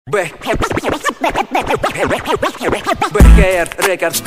БКР Рекордс.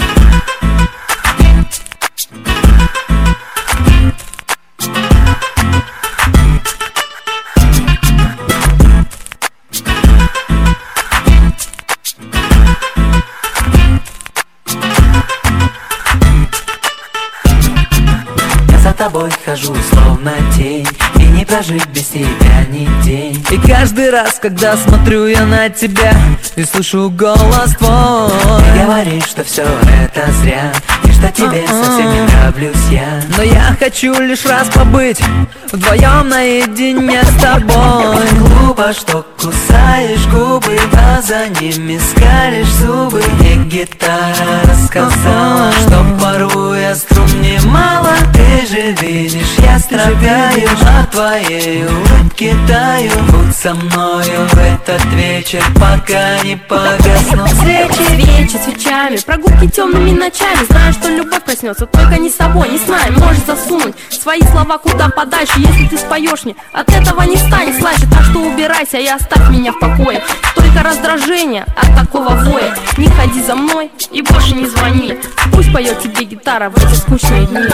За тобой хожу, словно тень, и не прожить без тебя ни день. И каждый раз, когда смотрю я на тебя и слышу голос твой, ты говоришь, что все это зря, и что тебе совсем не нравлюсь я. Но я хочу лишь раз побыть вдвоем наедине с тобой. Глупо, что кусаешь губы, а за ними скалишь зубы. Мне гитара рассказала, что порой я струн немало. Ты же видишь, я страдаю, от твоей улыбки таю. Будь со мною в этот вечер, пока не погаснут свечи свечами, прогулки темными ночами. Знаю, что любовь проснется, только не с собой, не с нами. Можешь засунуть свои слова куда подальше. Если ты споешь мне, от этого не станет слаще. Так что убирайся и оставь меня в покое. Только раздражение от такого воя. Не ходи за мной и больше не звони. Пусть поет тебе гитара в эти скучные дни.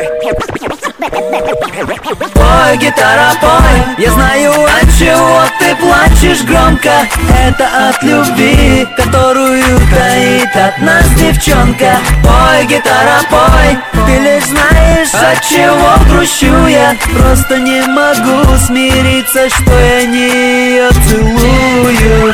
Пой, гитара, пой, я знаю, от чего ты плачешь громко. Это от любви, которую таит от нас девчонка. Пой, гитара, пой, ты лишь знаешь, от чего грущу я. Просто не могу смириться, что я не ее целую.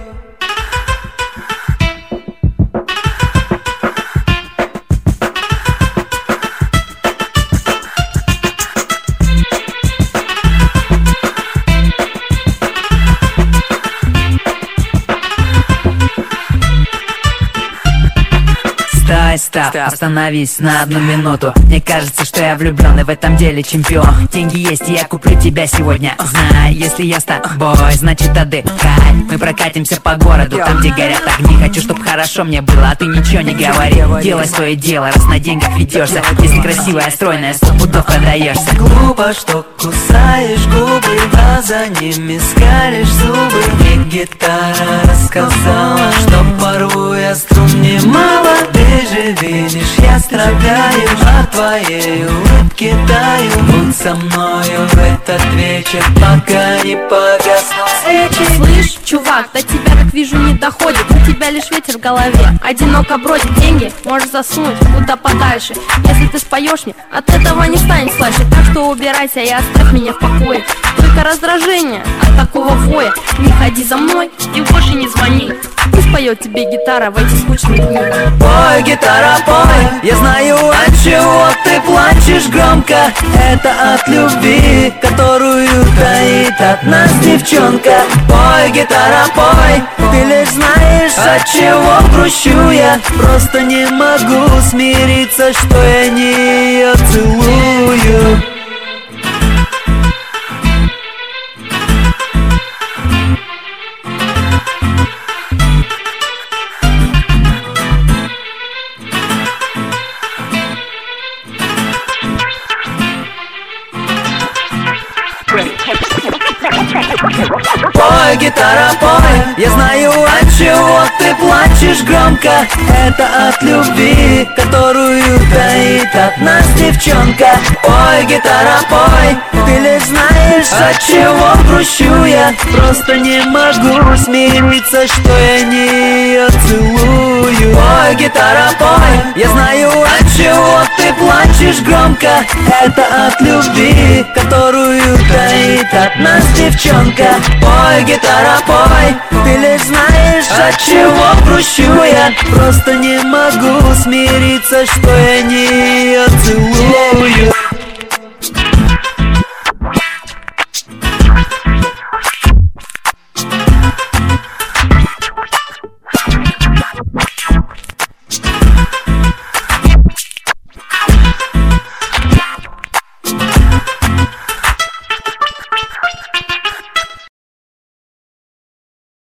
Стоп, остановись на одну минуту. Мне кажется, что я влюблен и в этом деле чемпион. Деньги есть, и я куплю тебя сегодня. Знай, если я с тобой, значит отдыхай. Мы прокатимся по городу, там где горят огни. Хочу, чтоб хорошо мне было, а ты ничего не говори. Делай свое дело, раз на деньгах ведешься. Если красивая, стройная, 100 пудов продаешься. Глупо, что кусаешь губы, а за ними скалишь зубы. Мне гитара рассказала, что порой я струн немало. Ты же видишь, я страдаю, от твоей улыбки таю. Будь со мною в этот вечер, пока не погаснут свечи. Слышь, чувак, до тебя, как вижу, не доходит. У тебя лишь ветер в голове, одиноко бродит. Деньги можешь засунуть куда подальше. Если ты споешь мне, от этого не станет слаще. Так что убирайся и оставь меня в покое. Только раздражение от такого воя. Не ходи за мной и больше не звони. Пусть поет тебе гитара в эти скучные дни. Пой, гитара, пой, я знаю, от чего ты плачешь громко. Это от любви, которую таит от нас девчонка. Пой, гитара, пой, ты лишь знаешь, от чего грущу я. Просто не могу смириться, что я не ее целую. Пой, гитара, пой, я знаю, от чего ты плачешь громко. Это от любви, которую таит от нас девчонка. Пой, гитара, пой, ты лишь знаешь, от чего грущу я. Просто не могу смириться, что я не ее целую. Пой, гитара, пой, я знаю, от чего ты плачешь громко. Это от любви, которую таит от нас девчонка. Пой, гитара, пой, ты лишь знаешь, от чего грущу я. Просто не могу смириться, что я не ее целую.